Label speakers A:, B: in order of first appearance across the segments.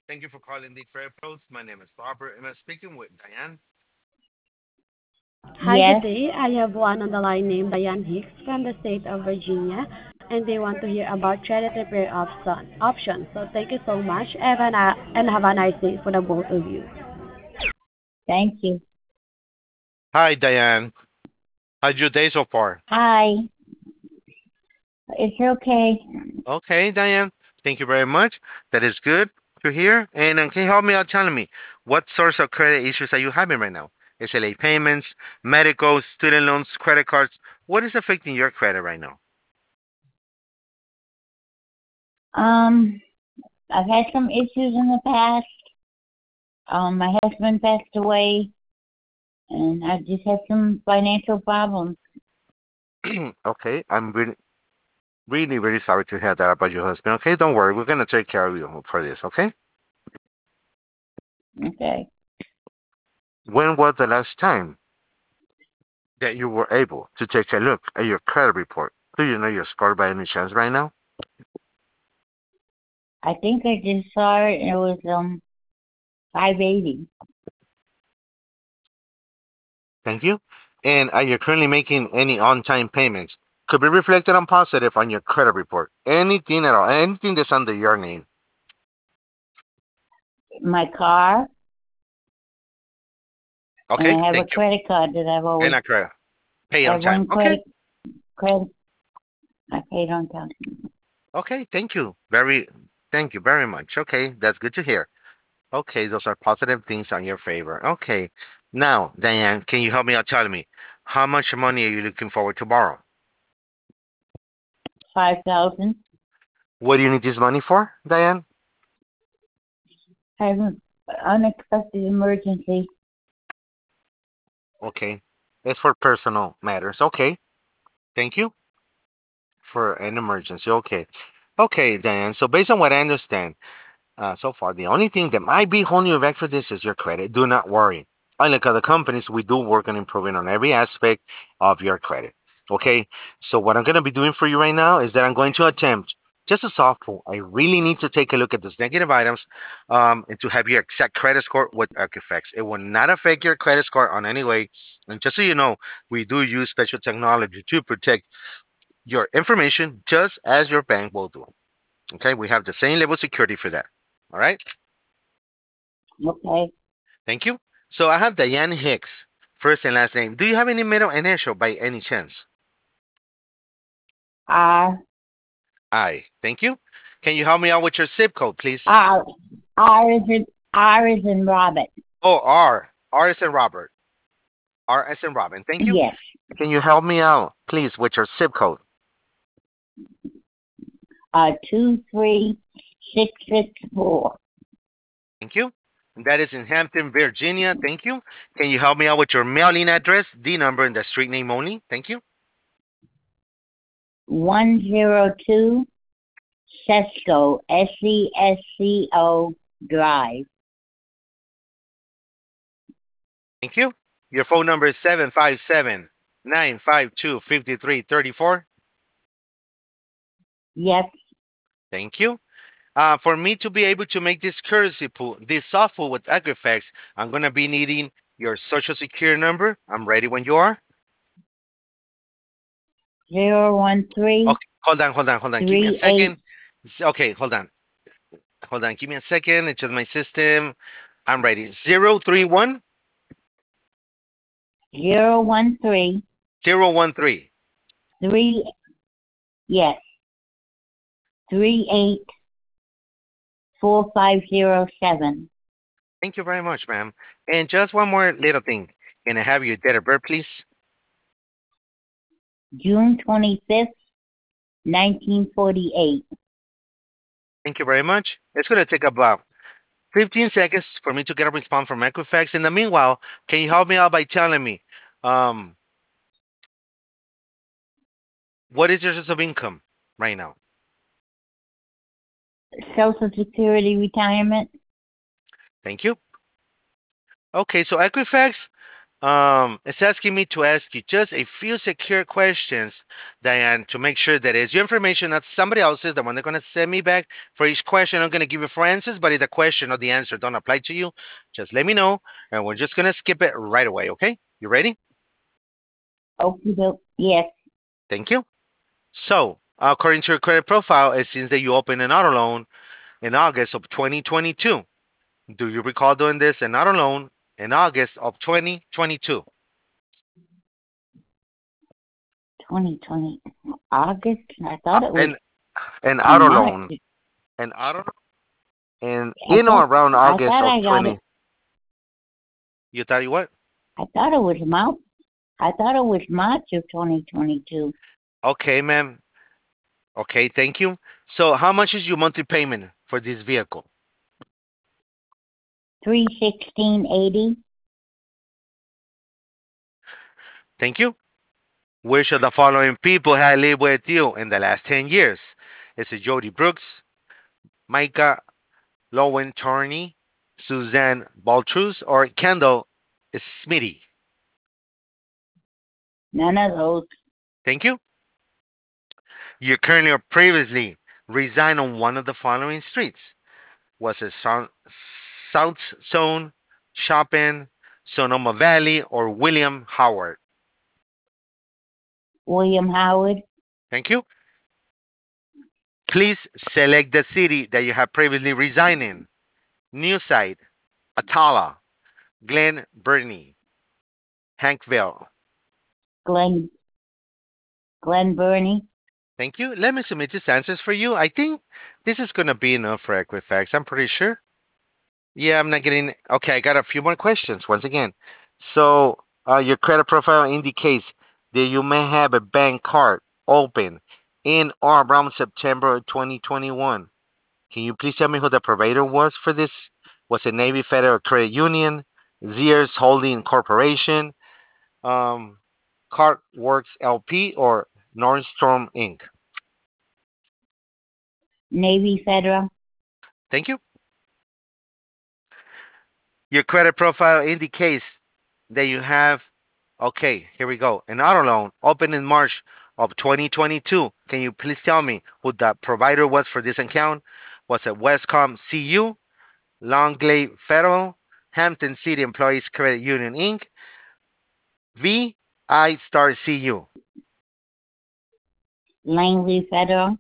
A: Thank you for calling the Credit Pros. My name is Robert. Am I speaking with Diane?
B: Hi, good
C: Yes,
B: day. I have one on the line named Diane Hicks from the state of Virginia, and they want to hear about credit repair options. So thank you so much, Evan, and have a nice day for the both of you.
C: thank you.
A: Hi, Diane. How's your day so far?
C: Hi, it's okay.
A: Okay, Diane. Thank you very much. That is good to hear. And can you help me out telling me what sorts of credit issues are you having right now? Is it late payments, medical, student loans, credit cards? What is affecting your credit right now?
C: Um, I've had some issues in the past. My husband passed away, and I just had some financial problems.
A: Okay, I'm really, really sorry to hear that about your husband. Okay, don't worry. We're going to take care of you for this, okay?
C: Okay.
A: When was the last time that you were able to take a look at your credit report? Do you know your score by any chance right now?
C: I think I just saw it, and it was 580.
A: Thank you. And are you currently making any on-time payments? Could be reflected on positive on your credit report. Anything at all, anything that's under your name.
C: My car, and
A: Okay,
C: I have a
A: thank you.
C: credit card that I've
A: And
C: always.
A: a credit. Pay
C: I
A: on
C: have
A: time.
C: one
A: Okay.
C: credit I paid on time.
A: Okay, thank you. Thank you very much. Okay, that's good to hear. Okay, those are positive things on your favor. Okay. Now, Diane, can you help me out telling me how much money are you looking forward to borrow?
C: 5,000.
A: What do you need this money for, Diane?
C: I have an unexpected emergency.
A: Okay. It's for personal matters. Okay. Thank you for an emergency. Okay. Okay, Diane. So based on what I understand so far, the only thing that might be holding you back for this is your credit. Do not worry. Unlike other companies, we do work on improving on every aspect of your credit. Okay. So what I'm going to be doing for you right now is that I'm going to attempt just a softball. I really need to take a look at those negative items and to have your exact credit score with Equifax. It will not affect your credit score on any way. And just so you know, we do use special technology to protect your information just as your bank will do. Okay, we have the same level of security for that. All right,
C: Okay.
A: thank you. So I have Diane Hicks, first and last name. Do you have any middle initial by any chance?
C: R
A: I. Thank you. Can you help me out with your zip code, please?
C: R R is in Robert.
A: Oh, R. R is in Robert. R as in Robin. Thank you.
C: Yes.
A: Can you help me out, please, with your zip code?
C: 23664.
A: Thank you. That is in Hampton, Virginia. Thank you. Can you help me out with your mailing address, the number, and the street name only? Thank you.
C: 102 Sesco SESCO Drive.
A: Thank you. Your phone number is 757-952-5334.
C: Yes.
A: Thank you. For me to be able to make this courtesy pool, this software with Equifax, I'm going to be needing your social security number. I'm ready when you are.
C: 013
A: Okay, hold on. Give me a
C: 38
A: second. Okay, hold on. Hold on. Give me a second. It's just my system. I'm ready. 031
C: 013
A: 013.
C: 3 yes 384507.
A: Thank you very much, ma'am. And just one more little thing. Can I have your date of birth, please?
C: June 25th, 1948.
A: Thank you very much. It's going to take about 15 seconds for me to get a response from Equifax. In the meanwhile, can you help me out by telling me um, what is your source of income right now?
C: Social Security retirement.
A: Thank you. Okay, so Equifax, It's asking me to ask you just a few secure questions, Diane, to make sure that it's your information, not somebody else's. The one they're gonna send me back for each question. I'm gonna give you four answers, but if the question or the answer don't apply to you, just let me know, and we're just gonna skip it right away. Okay? You ready?
C: Okay, doke. Yes.
A: Thank you. So, according to your credit profile, it seems that you opened an auto loan in August of 2022. Do you recall doing this an auto loan in August of 2022?
C: 2020 August. I thought it was
A: An
C: in
A: auto
C: March.
A: loan, an auto and
C: I
A: in or
C: thought
A: around
C: I
A: August
C: thought
A: of
C: I got it.
A: 20. You thought you what?
C: I thought it was March. I thought it was March of 2022.
A: Okay, ma'am. Okay, thank you. So, how much is your monthly payment for this vehicle?
C: 31680.
A: Thank you. Which of the following people have lived with you in the last 10 years? Is it Jody Brooks, Micah Lowen Turney, Suzanne Baltrus, or Kendall Smitty?
C: None of those.
A: Thank you. You currently or previously reside on one of the following streets. Was it South Zone, Chopin, Sonoma Valley, or William Howard?
C: William Howard.
A: Thank you. Please select the city that you have previously resided in. Newside, Atala, Glen Burnie, Hankville.
C: Glen Glen Burnie.
A: Thank you. Let me submit these answers for you. I think this is going to be enough for Equifax. I'm pretty sure. Yeah, I'm not getting. Okay, I got a few more questions once again. So, your credit profile indicates that you may have a bank card open in or around September 2021. Can you please tell me who the provider was for this? Was it Navy Federal Credit Union, Sears Holding Corporation, um, CardWorks LP, or Nordstrom Inc.?
C: Navy Federal.
A: Thank you. Your credit profile indicates that you have, okay, here we go, an auto loan opened in March of 2022. Can you please tell me who the provider was for this account? Was it Westcom CU, Longley Federal, Hampton City Employees Credit Union Inc., VI Star CU?
C: Langley Federal.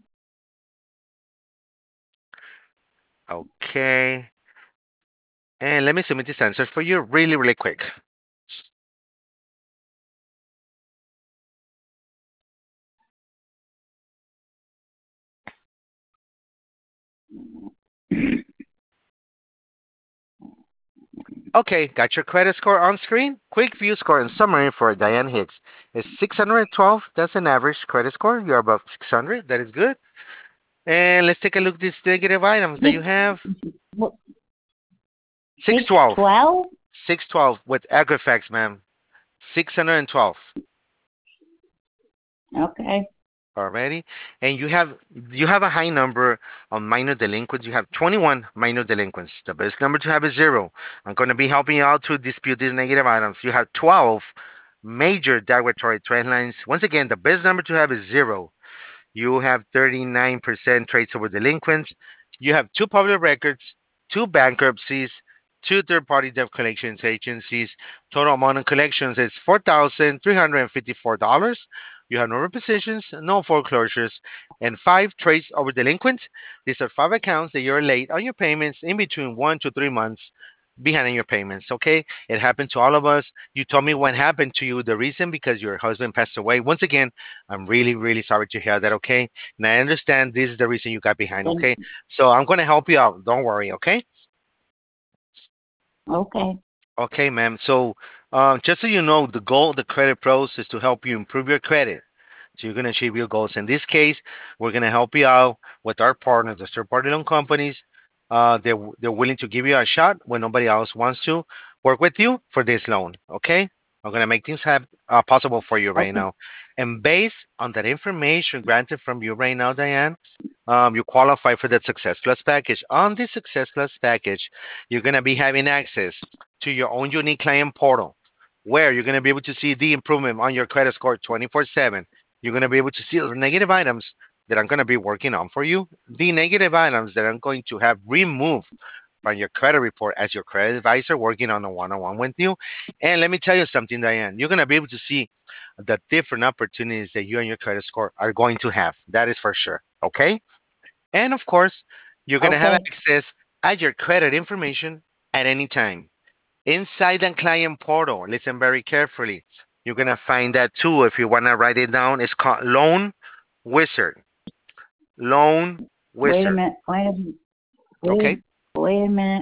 A: Okay. And let me submit this answer for you really, really quick. Okay, got your credit score on screen. Quick view score and summary for Diane Hicks is 612. That's an average credit score. You're above 600. That is good. And let's take a look at these negative items that
C: Six
A: you have.
C: what,
A: 612.
C: 612.
A: 612 with Equifax, ma'am. 612.
C: Okay.
A: Alrighty. And you have a high number of minor delinquents. You have 21 minor delinquents. The best number to have is zero. I'm going to be helping you out to dispute these negative items. You have 12 major derogatory trend lines. Once again, the best number to have is zero. You have 39% trades over delinquents. You have two public records, two bankruptcies, two third party debt collections agencies. Total amount of collections is $4,354. You have no repositions, no foreclosures, and five trades over delinquents. These are five accounts that you're late on your payments in between 1 to 3 months behind on your payments. Okay, it happened to all of us. You told me what happened to you. The reason because your husband passed away. Once again, I'm really, really sorry to hear that, okay? And I understand this is the reason you got behind,
C: Thank
A: okay?
C: you.
A: So I'm going to help you out. Don't worry, okay?
C: Okay.
A: Okay, ma'am. So just so you know, the goal of the credit pros is to help you improve your credit. So you're going to achieve your goals. In this case, we're going to help you out with our partners, the third-party loan companies. They're willing to give you a shot when nobody else wants to work with you for this loan. Okay, I'm going to make things possible for you right
C: Okay.
A: now. And based on that information granted from you right now, Diane, you qualify for that Success Plus package. On the Success Plus package, you're going to be having access to your own unique client portal, where you're going to be able to see the improvement on your credit score 24/7. You're going to be able to see the negative items that I'm going to be working on for you, the negative items that I'm going to have removed from your credit report as your credit advisor working on a one-on-one with you. And let me tell you something, Diane, you're going to be able to see the different opportunities that you and your credit score are going to have. That is for sure. Okay. And of course, you're going to have
C: Okay.
A: access at your credit information at any time. Inside the client portal, listen very carefully. You're going to find that too. If you want to write it down, it's called Loan Wizard. Loan
C: Wait a
A: Wizard.
C: minute.
A: Okay.
C: Wait a minute.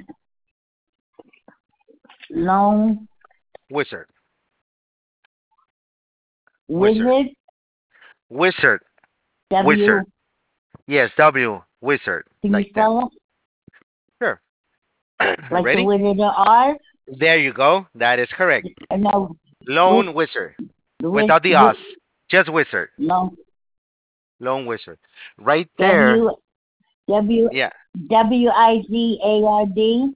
C: Loan
A: Wizard. Wizard.
C: wizard.
A: Wizard.
C: W.
A: Wizard. Yes, W. Wizard.
C: Can you
A: Like that.
C: spell it?
A: Sure.
C: Like the
A: Ready?
C: Wizard of Oz?
A: There you go. That is correct.
C: No. Wiz,
A: Lone Wizard.
C: wiz,
A: Without the
C: wiz,
A: Oz. Just Wizard.
C: loan.
A: Lone Wizard. Right there.
C: W. W.
A: Yeah.
C: Wizard.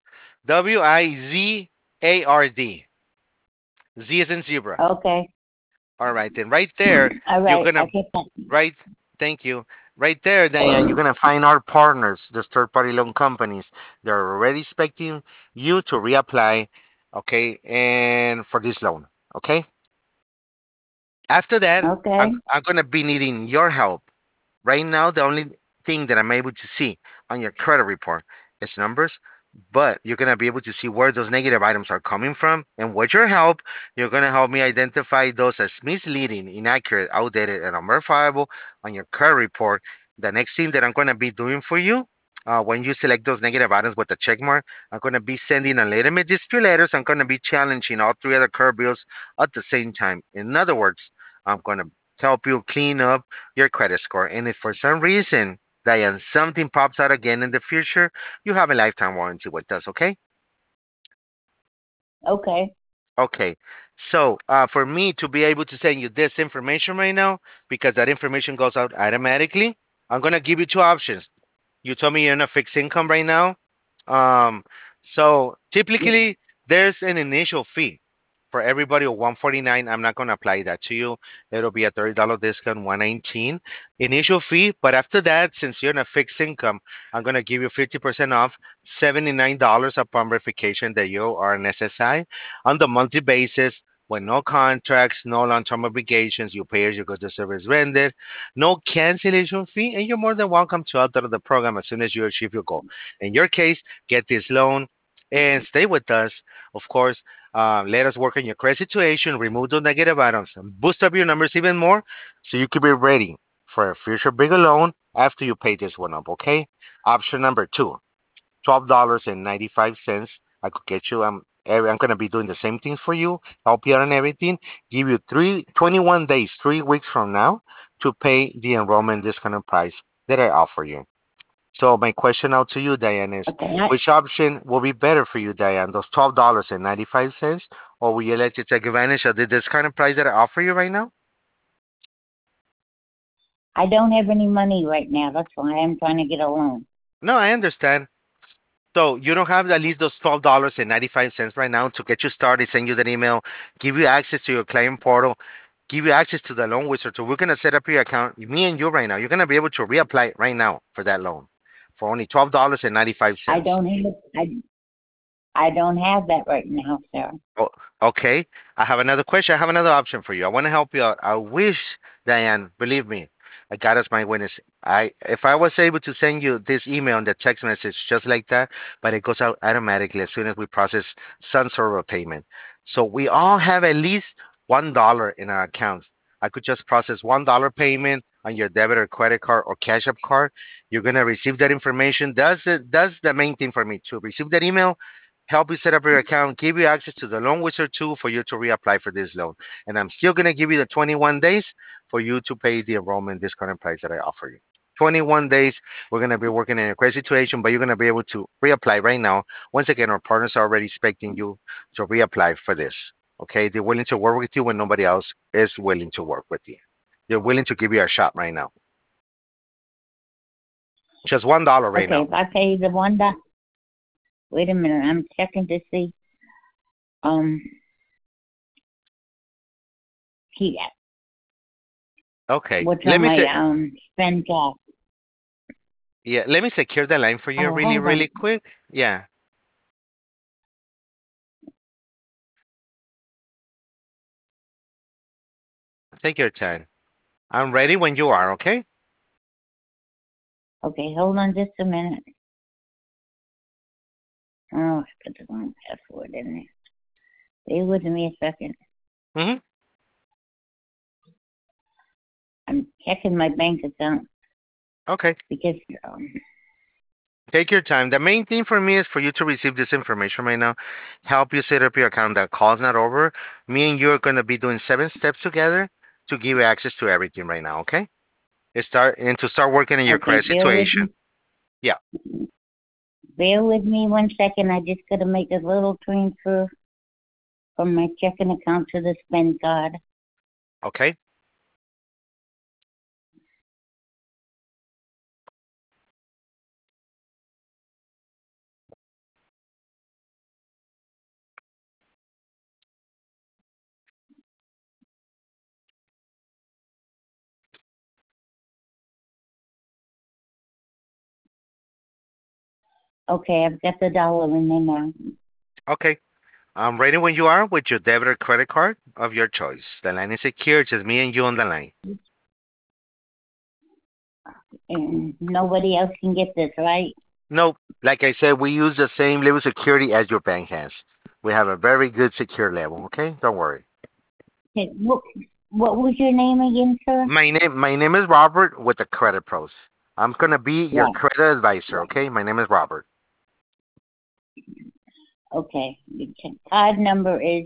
A: Wizard. Z is in zebra.
C: Okay.
A: All right. Then right there,
C: All
A: you're
C: right.
A: going to,
C: Okay.
A: right. Thank you. Right there, Diane, you're going to find our partners, the third party loan companies. They're already expecting you to reapply. Okay. And for this loan. Okay. After that,
C: Okay.
A: I'm going to be needing your help. Right now, the only thing that I'm able to see on your credit report is numbers, but you're going to be able to see where those negative items are coming from. And with your help, you're going to help me identify those as misleading, inaccurate, outdated, and unverifiable on your credit report. The next thing that I'm going to be doing for you. When you select those negative items with the check mark, I'm going to be sending a legitimate dispute letters. I'm going to be challenging all three other credit bills at the same time. In other words, I'm going to help you clean up your credit score. And if for some reason, Diane, something pops out again in the future, you have a lifetime warranty with us, okay?
C: Okay.
A: Okay. So for me to be able to send you this information right now, because that information goes out automatically, I'm going to give you two options. You told me you're in a fixed income right now. Um, so typically there's an initial fee for everybody of 149. I'm not going to apply that to you. It'll be a $30 discount, 119 initial fee. But after that, since you're in a fixed income, I'm going to give you 50% off, $79 upon verification that you are an SSI on the monthly basis. With no contracts, no long-term obligations, you pay as you go to service rendered, no cancellation fee, and you're more than welcome to opt out of the program as soon as you achieve your goal. In your case, get this loan and stay with us. Of course, let us work on your credit situation, remove those negative items, and boost up your numbers even more so you could be ready for a future bigger loan after you pay this one up, okay? Option number two, $12.95. I could get you. I'm going to be doing the same things for you, help you out on everything, give you 21 days, 3 weeks from now to pay the enrollment discounted price that I offer you. So my question out to you, Diane, is
C: Okay.
A: which option will be better for you, Diane? Those $12.95, or will you let you take advantage of the discounted price that I offer you right now?
C: I don't have any money right now. That's why I'm trying to get a loan.
A: No, I understand. So you don't have at least those $12.95 right now to get you started, send you that email, give you access to your client portal, give you access to the loan wizard. So we're gonna set up your account, me and you right now. You're gonna be able to reapply right now for that loan for only
C: I
A: $12.95.
C: don't have I don't have that right now, sir.
A: Oh, okay. I have another question. I have another option for you. I want to help you out. I wish, Diane, believe me, I got as my witness. If I was able to send you this email and the text message just like that, but it goes out automatically as soon as we process some sort of payment. So we all have at least $1 in our accounts. I could just process $1 payment on your debit or credit card or cash app card. You're gonna receive that information. That's the main thing for me to receive that email, help you set up your account, give you access to the Loan Wizard tool for you to reapply for this loan. And I'm still going to give you the 21 days for you to pay the enrollment discounted price that I offer you. 21 days, we're going to be working in a crazy situation, but you're going to be able to reapply right now. Once again, our partners are already expecting you to reapply for this. Okay, they're willing to work with you when nobody else is willing to work with you. They're willing to give you a shot right now. Just $1 right
C: Okay,
A: now.
C: if I pay the $1. Wait a minute, I'm checking to see. Um, yeah,
A: Okay.
C: what's
A: Let
C: on
A: me
C: my
A: say,
C: spend card.
A: yeah, let me secure the line for you
C: Oh,
A: really,
C: hold
A: really
C: on.
A: quick. Yeah, take your time. I'm ready when you are, okay?
C: Okay, hold on just a minute. Oh, I put the wrong password in there. Stay with me a second.
A: Mm-hmm.
C: I'm checking my bank account
A: Okay.
C: because
A: Take your time. The main thing for me is for you to receive this information right now, help you set up your account. That call's not over. Me and you are going to be doing 7 steps together to give you access to everything right now, okay? To start working on your
C: okay,
A: credit situation. Yeah.
C: bear with me 1 second. I just gotta make a little transfer from my checking account to the spend card.
A: Okay.
C: Okay, I've got the dollar in there now.
A: Okay. I'm ready when you are with your debit or credit card of your choice. The line is secure. Just me and you on the line.
C: And nobody else can get this, right?
A: Nope. Like I said, we use the same level of security as your bank has. We have a very good secure level. Okay. Don't worry.
C: Okay, what was your name again, sir?
A: My name is Robert with the Credit Pros. I'm gonna be your
C: Right.
A: credit advisor. Okay. My name is Robert.
C: Okay. The card number is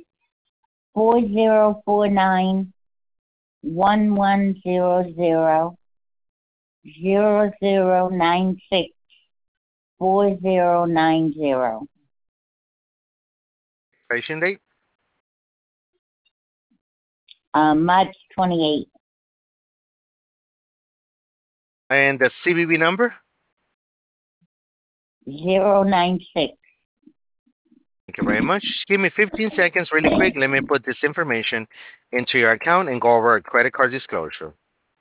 C: 4049-1100-0096-4090.
A: Expiration date
C: March 28.
A: and the CVV number.
C: 096.
A: Thank you very much. Just give me 15 seconds, really quick. Let me put this information into your account and go over a credit card disclosure.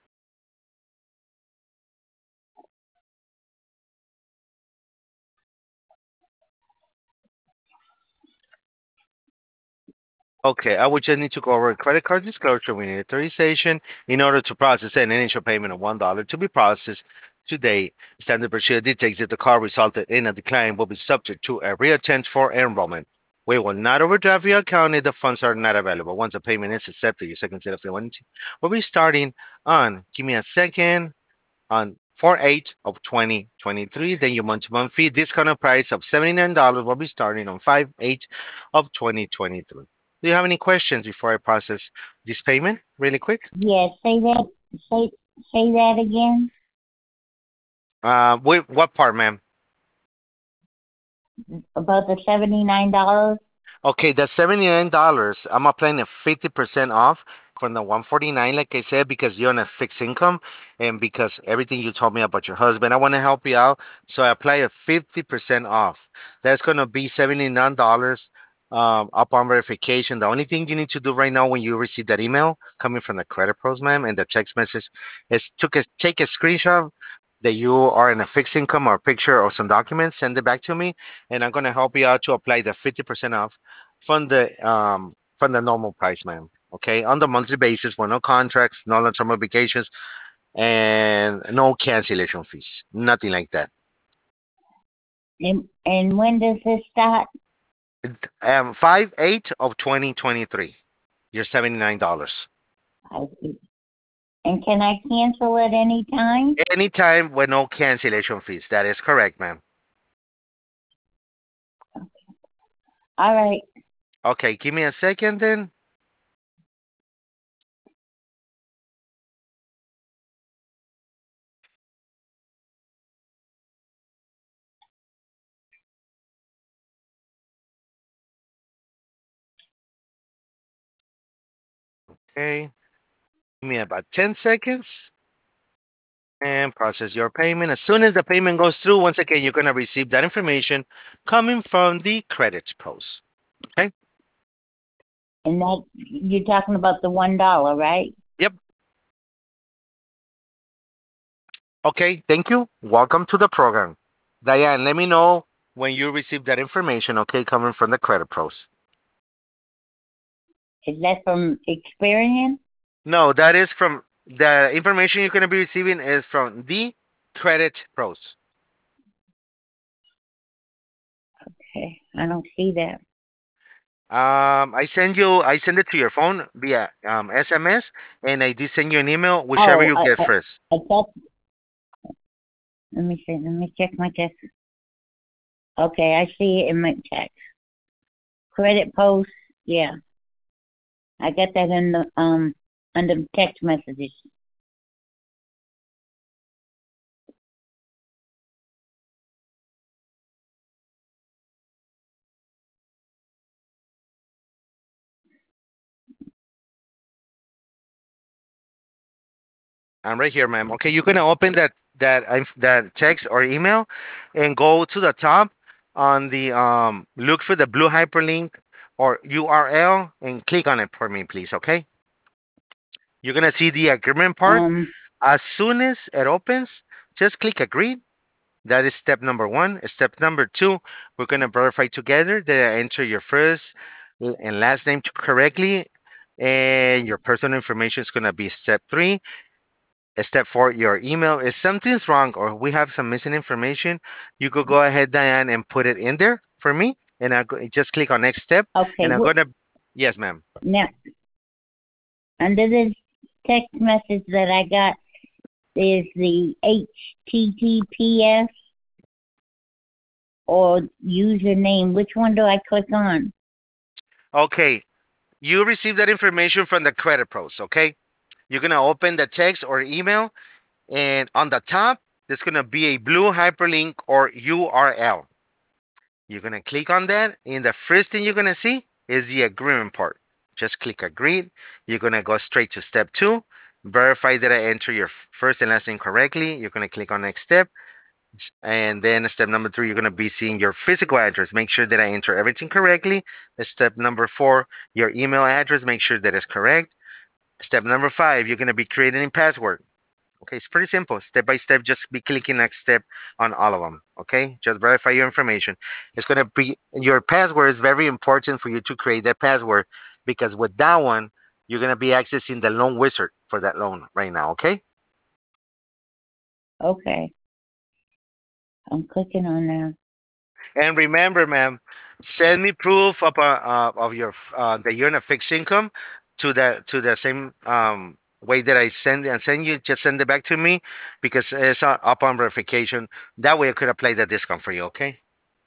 A: Okay, I would just need to go over a credit card disclosure. We need authorization in order to process an initial payment of $1 to be processed today. Standard procedure dictates that the card resulted in a decline will be subject to a reattempt for enrollment. We will not overdraft your account if the funds are not available. Once a payment is accepted, your second set of the one will be starting on, give me a second, on 4/8 of 2023. Then your month-to-month fee discounted price of $79 will be starting on 5/8 of 2023. Do you have any questions before I process this payment really quick?
C: Yes, say say that again
A: What part, ma'am?
C: about the $79.
A: Okay, the $79, I'm applying a 50% off from the 149, like I said, because you're on a fixed income and because everything you told me about your husband, I want to help you out. So I apply a 50% off. That's going to be $79 upon verification. The only thing you need to do right now when you receive that email coming from the credit pros, ma'am, and the text message is take a screenshot that you are in a fixed income or picture or some documents, send it back to me, and I'm going to help you out to apply the 50% off from the normal price, ma'am. Okay, on the monthly basis, with no contracts, no long-term obligations, and no cancellation fees, nothing like that.
C: And when does this start?
A: 5/8 of 2023. You're $79.
C: I And can I cancel at any time?
A: Anytime with no cancellation fees. That is correct, ma'am.
C: All right.
A: Okay, give me a second then. Okay, give me about 10 seconds and process your payment. As soon as the payment goes through, once again, you're going to receive that information coming from the credit pros. Okay.
C: And that you're talking about the $1, right?
A: Yep. Okay, thank you. Welcome to the program. Diane, let me know when you receive that information, okay, coming from the Credit Pros.
C: Is that from Experian?
A: No, that is from the information you're going to be receiving is from the Credit Pros.
C: Okay, I don't see that.
A: I send it to your phone via SMS, and I did send you an email, whichever
C: Oh,
A: you get first.
C: I thought. Let me see. Let me check my text. Okay, I see it in my text. Credit post. Yeah, I got that in the under text messages.
A: I'm right here, ma'am. Okay, you're gonna open that text or email, and go to the top on the look for the blue hyperlink or URL and click on it for me, please. Okay. You're gonna see the agreement part.
C: Um.
A: As soon as it opens, just click agree. That is step number one. Step number two, we're gonna verify together that I enter your first and last name correctly, and your personal information is gonna be step three. Step four, your email. If something's wrong or we have some missing information, you could go ahead, Diane, and put it in there for me. And just click on next step.
C: Okay.
A: And I'm gonna, yes, ma'am.
C: Now, under the text message that I got is the HTTPS or username. Which one do I click on?
A: Okay, you received that information from the Credit Pros. Okay, you're gonna open the text or email, and on the top, there's gonna be a blue hyperlink or URL. You're gonna click on that, and the first thing you're gonna see is the agreement part. Just click agree. You're gonna go straight to step two. Verify that I enter your first and last name correctly. You're gonna click on next step. And then step number three, you're gonna be seeing your physical address. Make sure that I enter everything correctly. Step number four, your email address. Make sure that it's correct. Step number five, you're gonna be creating a password. Okay, it's pretty simple. Step by step, just be clicking next step on all of them. Okay, just verify your information. It's gonna be your password is very important for you to create that password because with that one, you're gonna be accessing the loan wizard for that loan right now. Okay.
C: Okay, I'm clicking on now.
A: And remember, ma'am, send me proof of your that you're in a fixed income to the same way that I send you. Just send it back to me because it's upon verification. That way, I could apply the discount for you. Okay.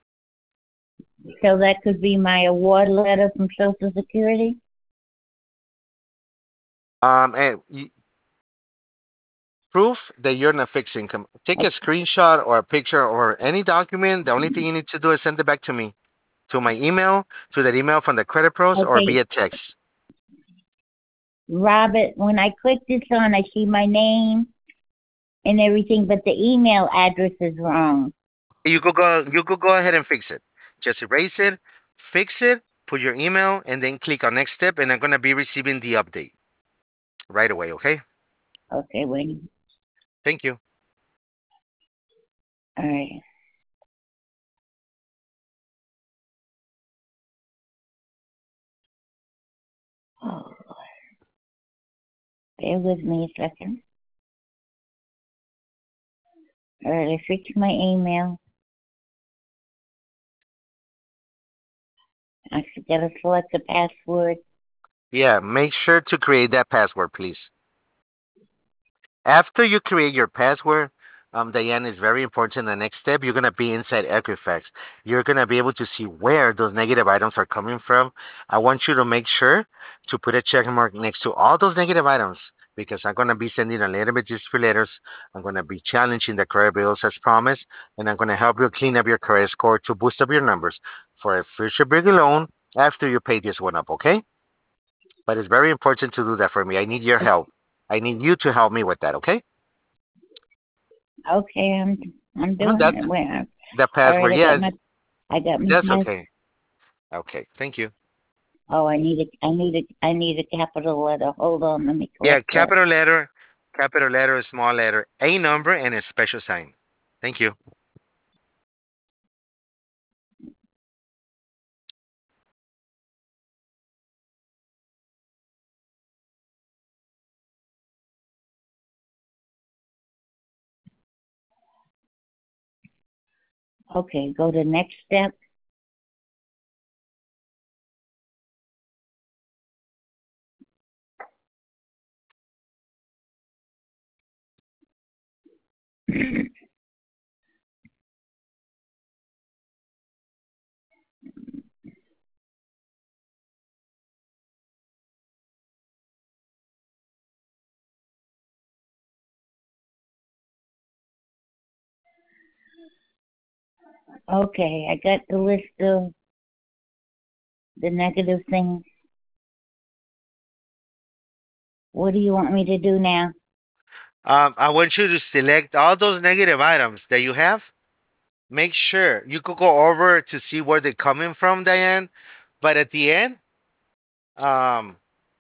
C: So that could be my award letter from Social Security?
A: And proof that you're in a fixed income. Take a screenshot or a picture or any document. The only thing you need to do is send it back to me, to my email, to that email from the Credit Pros, or
C: Okay,
A: via text.
C: Robert, when I click this on, I see my name and everything, but the email address is wrong.
A: You could go ahead and fix it. Just erase it, fix it, put your email, and then click on next step, and I'm gonna be receiving the update right away. Okay.
C: Okay, wait.
A: Thank you.
C: All right. Oh, bear with me a second. All right, I fixed my email. I gotta select the password.
A: Yeah, make sure to create that password, please. After you create your password, Diane, is very important. The next step, you're gonna be inside Equifax. You're gonna be able to see where those negative items are coming from. I want you to make sure to put a check mark next to all those negative items because I'm gonna be sending a little bit dispute letters. I'm gonna be challenging the credit bills as promised, and I'm gonna help you clean up your credit score to boost up your numbers for a future bigger loan after you pay this one up. Okay? But it's very important to do that for me. I need your help. I need you to help me with that. Okay?
C: Okay, I'm doing
A: That
C: it. Where?
A: the
C: All right,
A: password. Yeah,
C: I got my
A: that's
C: pass.
A: okay. Okay, thank you.
C: Oh, I need a capital letter. Hold on, let me
A: Yeah,
C: correct that.
A: capital letter, small letter, a number, and a special sign. Thank you.
C: Okay, go to next step. Okay, I got the list of the negative things. What do you want me to do now?
A: I want you to select all those negative items that you have. Make sure you could go over to see where they're coming from, Diane. But um,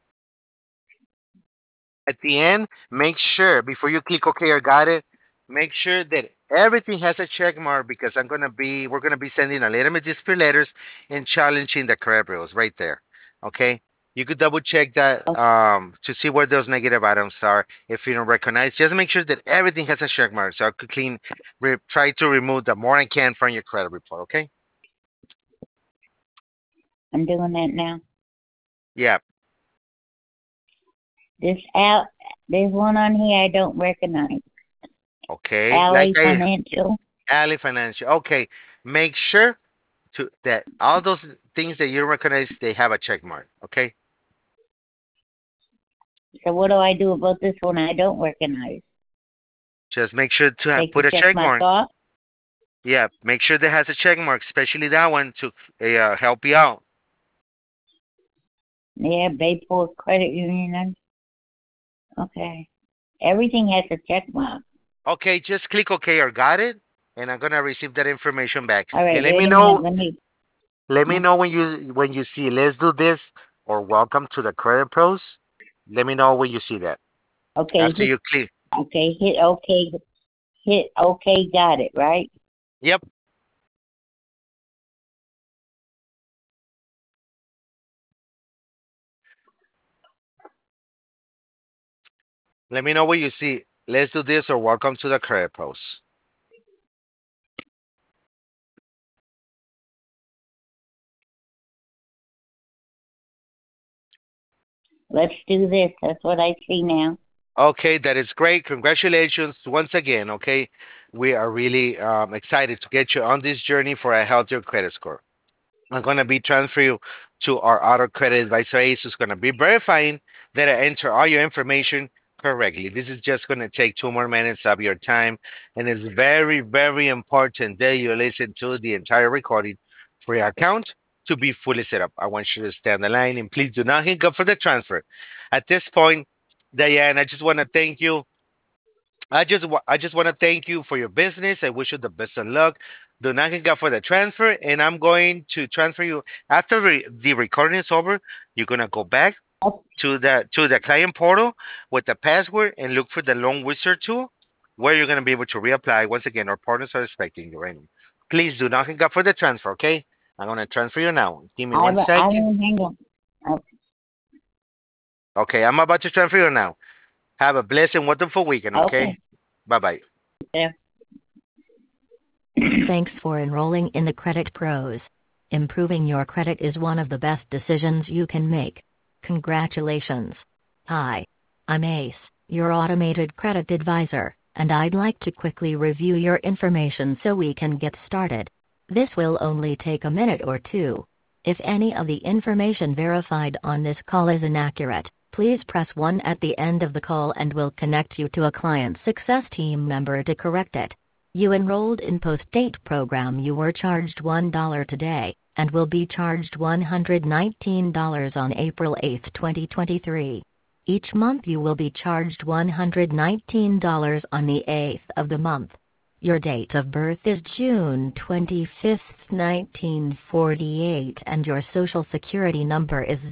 A: at the end, make sure before you click OK or got it, make sure that everything has a check mark because we're gonna be sending a legitimate dispute letters and challenging the credit bureaus right there. Okay. You could double check that
C: Okay,
A: to see where those negative items are. If you don't recognize, just make sure that everything has a check mark. So I could try to remove the more I can from your credit report. Okay.
C: I'm doing that now.
A: Yeah.
C: This out, there's one on here I don't recognize.
A: Okay.
C: Alley Financial.
A: Ali Financial. Okay. Make sure that all those things that you recognize they have a check mark. Okay.
C: So what do I do about this one I don't recognize?
A: Just make sure to
C: Take
A: put
C: the
A: a
C: check
A: check
C: mark
A: mark.
C: off?
A: Yeah, make sure that has a check mark, especially that one to help you out.
C: Yeah, Bayport Credit Union. Okay. Everything has a check mark.
A: Okay, just click OK or got it, and I'm gonna receive that information back.
C: All right,
A: And let me
C: wait a minute.
A: know let me know when you see let's do this or welcome to the credit pros. Let me know when you see that.
C: Okay,
A: After you click.
C: hit OK. Hit OK, got it, right?
A: Yep. Let me know when you see let's do this or welcome to the credit pros.
C: Let's do this. That's what I see now.
A: Okay, that is great. Congratulations once again. Okay, we are really excited to get you on this journey for a healthier credit score. I'm going to be transferring you to our auto credit advisor Ace, who's going to be verifying that I enter all your information correctly. This is just going to take 2 more minutes of your time, and it's very, very important that you listen to the entire recording for your account to be fully set up. I want you to stay on the line and please do not hang up for the transfer. At this point, Diane, I just want to thank you. I just want to thank you for your business. I wish you the best of luck. Do not hang up for the transfer, and I'm going to transfer you after the recording is over. You're gonna go back to the client portal with the password and look for the loan wizard tool, where you're gonna be able to reapply. Once again, our partners are expecting you right now. Please do not hang up for the transfer. Okay, I'm gonna transfer you now. Give me one
C: I
A: second.
C: didn't hang up.
A: Okay, I'm about to transfer you now. Have a blessed and wonderful weekend.
C: Okay.
A: Okay, bye bye.
C: Yeah.
D: Thanks for enrolling in the Credit Pros. Improving your credit is one of the best decisions you can make. Congratulations. Hi. I'm Ace, your automated credit advisor, and I'd like to quickly review your information so we can get started. This will only take a minute or two. If any of the information verified on this call is inaccurate, please press 1 at the end of the call and we'll connect you to a client success team member to correct it. You enrolled in post-date program. You were charged $1 today, and will be charged $119 on April 8, 2023. Each month you will be charged $119 on the 8th of the month. Your date of birth is June 25th, 1948, and your social security number is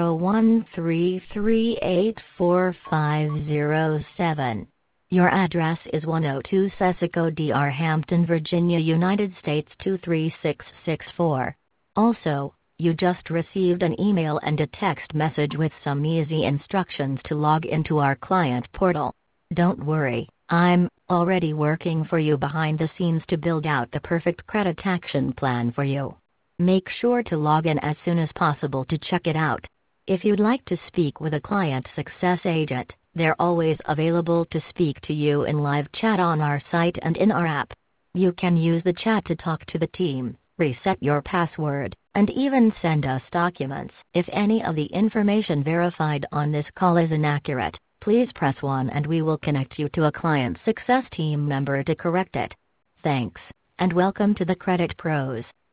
D: 0133845507. Your address is 102 Cessico Dr. Hampton, Virginia, United States 23664. Also, you just received an email and a text message with some easy instructions to log into our client portal. Don't worry, I'm already working for you behind the scenes to build out the perfect credit action plan for you. Make sure to log in as soon as possible to check it out. If you'd like to speak with a client success agent, they're always available to speak to you in live chat on our site and in our app. You can use the chat to talk to the team, reset your password, and even send us documents. If any of the information verified on this call is inaccurate, please press 1 and we will connect you to a client success team member to correct it. Thanks, and welcome to the Credit Pros.